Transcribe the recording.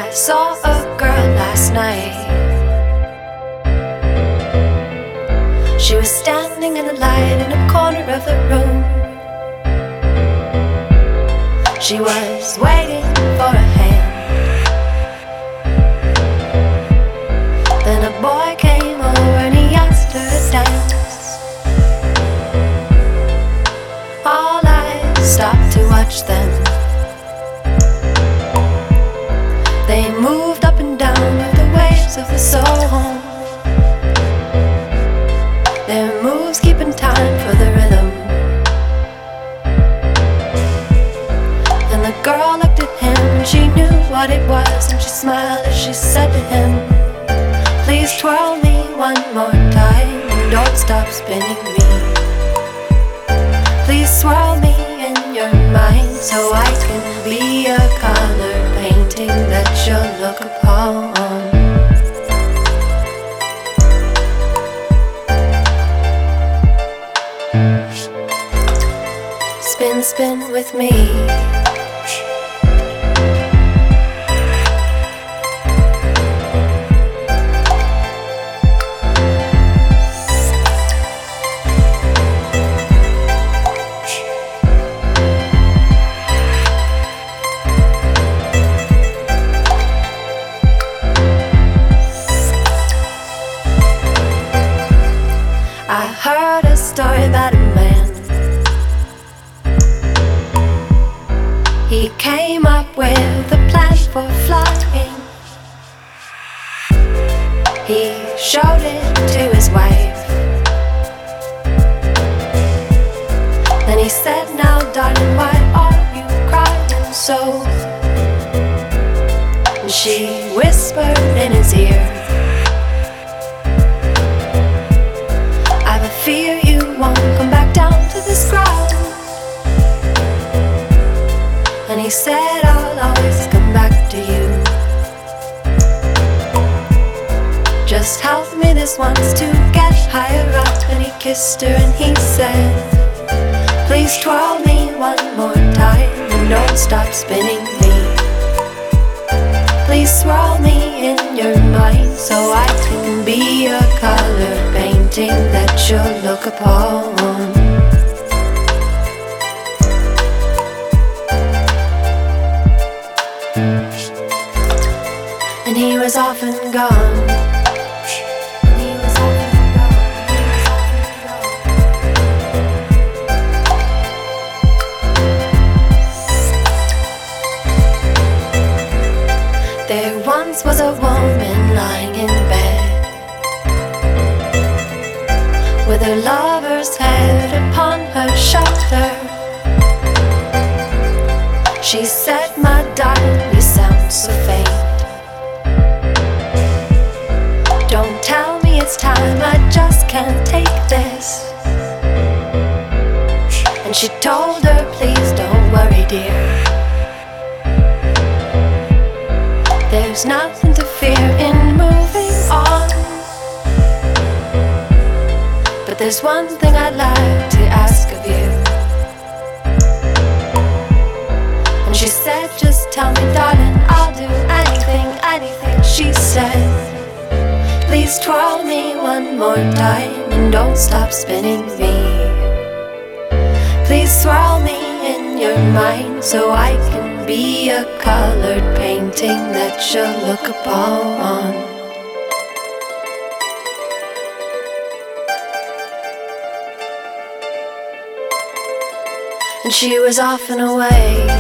I saw a girl last night. She was standing in the light in a corner of the room. She was waiting for a hand. Then a boy came over and he asked her to dance. All eyes stopped to watch them. They moved up and down with the waves of the soul. Their moves keeping time for the rhythm. And the girl looked at him and she knew what it was. And she smiled as she said to him, "Please twirl me one more time and don't stop spinning me. Please swirl me in your mind so I can be a color painting that you'll look upon." Spin, spin with me. I heard a story about a man. He came up with a plan for flying. He showed it to his wife. Then he said, "Now darling, why are you crying so?" And she whispered in his ear, "I have a fear you won't come back down to this ground." And he said, "I'll always come back to you. Just help me this once to get higher up." And he kissed her and he said, "Please twirl me one more time and don't stop spinning me. Please swirl me in your mind so I can be a color painting that you'll look upon." And he was off and gone. He was off and gone. There once was a woman lying in bed with her lover's head upon her shoulder. She said, "My darling, you sound so faint. Don't tell me it's time, I just can't take this." And she told her, "Please don't worry, dear. There's nothing to fear in moving on. But there's one thing I'd like to ask of you." And she said, "Just tell me, darling, I'll do anything, anything." She said, "Please twirl me one more time and don't stop spinning me. Please swirl me in your mind so I can be a colored painting that you'll look upon." And she was off and away.